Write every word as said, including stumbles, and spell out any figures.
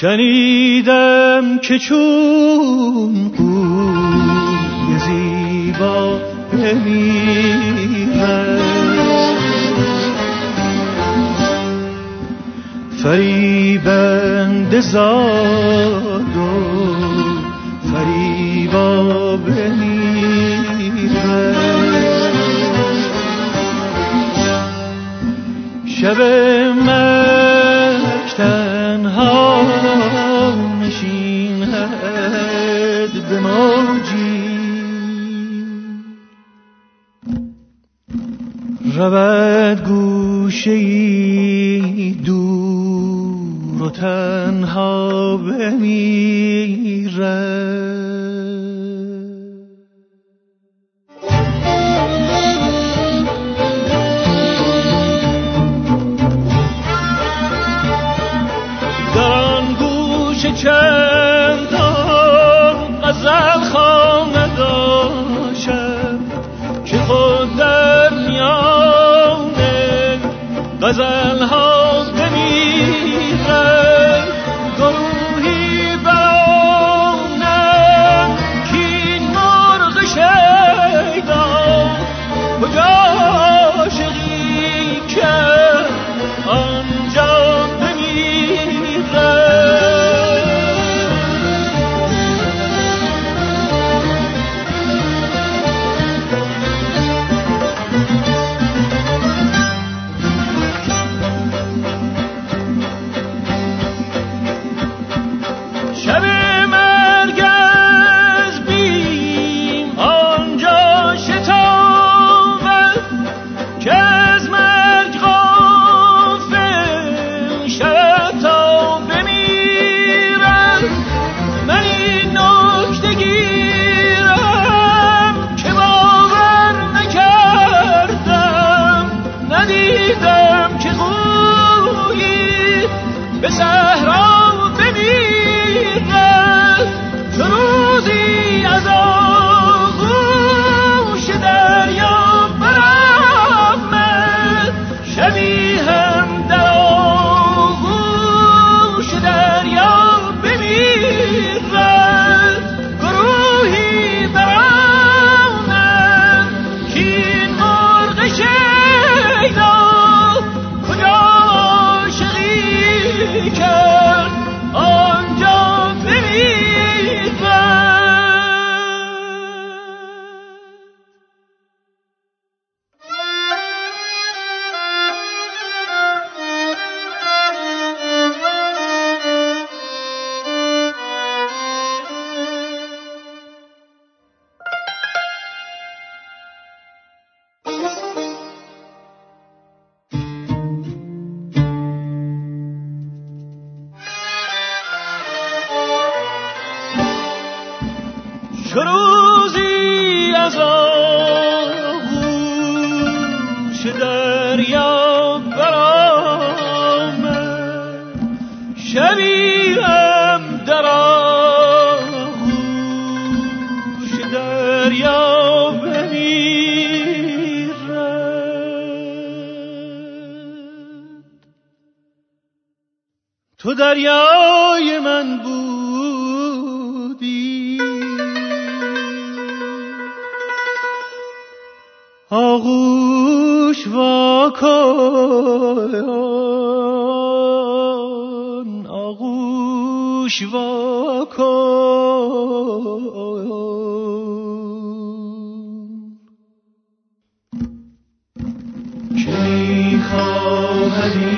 شنیدم که چون قوی زیبا بمیرد فریبنده زاد و فریبا بمیرد شب مرگ تنها نشیند به موجی رود گوشه‌ای دور و تنها بمیرد چندان غزل خانه داشتم که خود در میان غزل ها بمیرد گروهی برانم که این مرغ شیدا کجا عاشقی کرد آنجا بمیرد روزی از آغوش دریا برآمد شبی هم در آغوش دریا بمیرد تو دریای من بودی آغوش واکن آغوش واکن که می‌خواهد